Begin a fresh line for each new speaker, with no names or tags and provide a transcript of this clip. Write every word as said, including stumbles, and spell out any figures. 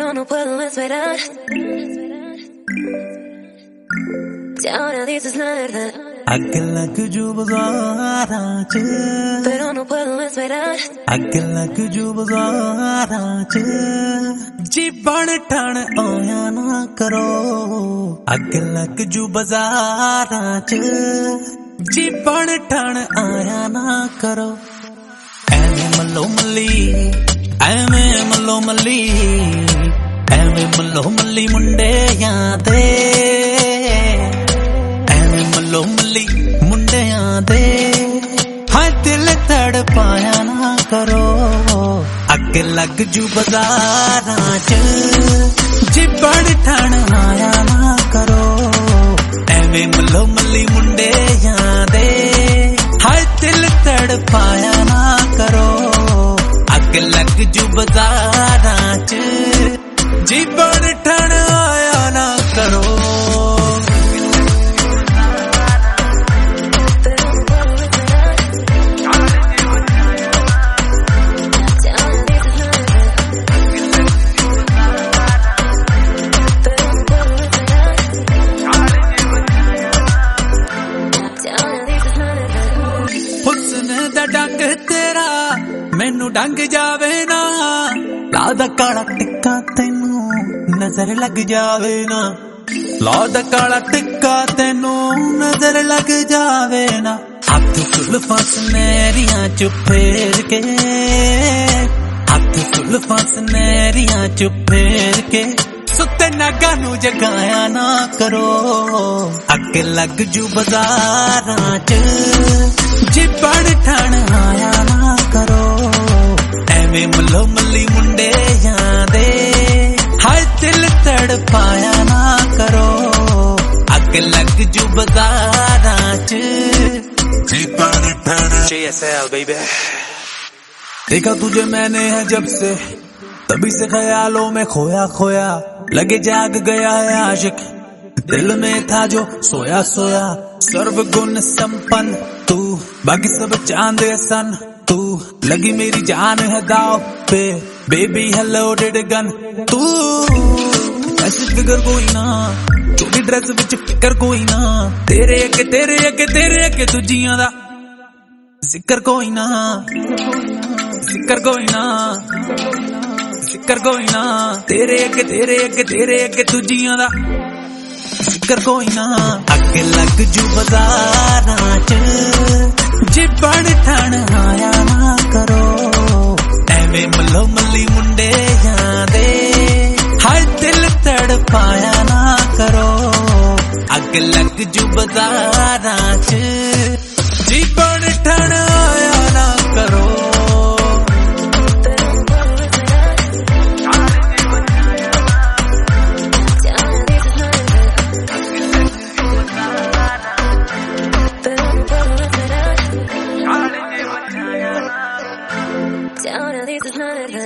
pero no puedo esperar. Si ahora dices la verdad,
अग लग जो बाज़ारां च,
pero no puedo esperar.
अग लग जो बाज़ारां च, जी बण ठण आया ना करो। अग लग जो बाज़ारां च, जी बण ठण आया ना करो। ਐਵੇਂ ਮੱਲੋ ਮੱਲੀ ਐਵੇਂ ਮੱਲੋ ਮੱਲੀ ਐਵੇਂ ਮੱਲੋ ਮੱਲੀ ਮੁੰਡਿਆਂ ਦੇ ਐਵੇਂ ਮੱਲੋ ਮੱਲੀ ਮੁੰਡਿਆਂ ਦੇ ਹਾਂ ਦਿਲ ਤੜਪਾਇਆ ਨਾ ਕਰੋ। ਅੱਗ ਲੱਗ ਜੂ ਬਾਜ਼ਾਰਾਂ ਚ ਜੀ ਬਣ ਠਣ ਆਇਆ ਨਾ ਕਰੋ। ਐਵੇਂ ਮੱਲੋ ਮੱਲੀ ਮੁੰਡਿਆਂ ਦੇ हाय दिल तड़पाया ना करो। अग लग जू बाज़ारां च जी बण ठण आया ना करो। डंग तेरा मैनू डंग जावे ना, लादा काला टिक्का तेनू नजर लग जावे ना। लादा काला टिक्का तेनू नजर लग जावे ना। हाथ जुल्फां सुनहरियां च फेर के, हाथ जुल्फां सुनहरियां च फेर के सुते नागा नू जगाया ना करो। अग लग जू बाज़ारां च जी बण ठण आया ना करो। ਐਵੇਂ ਮੱਲੋ ਮੱਲੀ ਮੁੰਡਿਆਂ ਦੇ ਹਾਏ ਦਿਲ ਤੜਪਾਇਆ ਨਾ ਕਰੋ। ਅੱਗ ਲੱਗ ਜੂ ਬਾਜ਼ਾਰਾਂ ਚ जी बण ठण। J S L baby। देखा तुझे मैंने है जब से, तभी से ख्यालों में खोया खोया लगे जाग गया है आशिक। दिल में था जो सोया सोया सर्व गुण संपन्न तू, बाकी सब चांद सन तू। लगी मेरी जान है दाव पे बेबी है लोडेड गन तू। ऐसी फिगर कोई ना छोटी ड्रेस विच फिकर कोई ना, तेरे अगे तेरे अगे तेरे अगे दूजियां दा जिक्र कोई ना, जिक्र कोई ना, जिक्र कोई ना। तेरे अगे तेरे अगे तेरे अगे दूजियां दा जिक्र कोई ना। अग लग जू बाज़ारां च जी बण ठण आया ना करो। ਐਵੇਂ ਮੱਲੋ ਮੱਲੀ ਮੁੰਡਿਆਂ ਦੇ ਹਾਏ ਦਿਲ ਤੜਪਾਇਆ ਨਾ ਕਰੋ। ਅੱਗ ਲੱਗ ਜੂ ਬਾਜ਼ਾਰਾਂ ਚ ਜੀ ਬਣ ਠਣ ਆਇਆ ਨਾ ਕਰੋ।
Si ahora dices la verdad,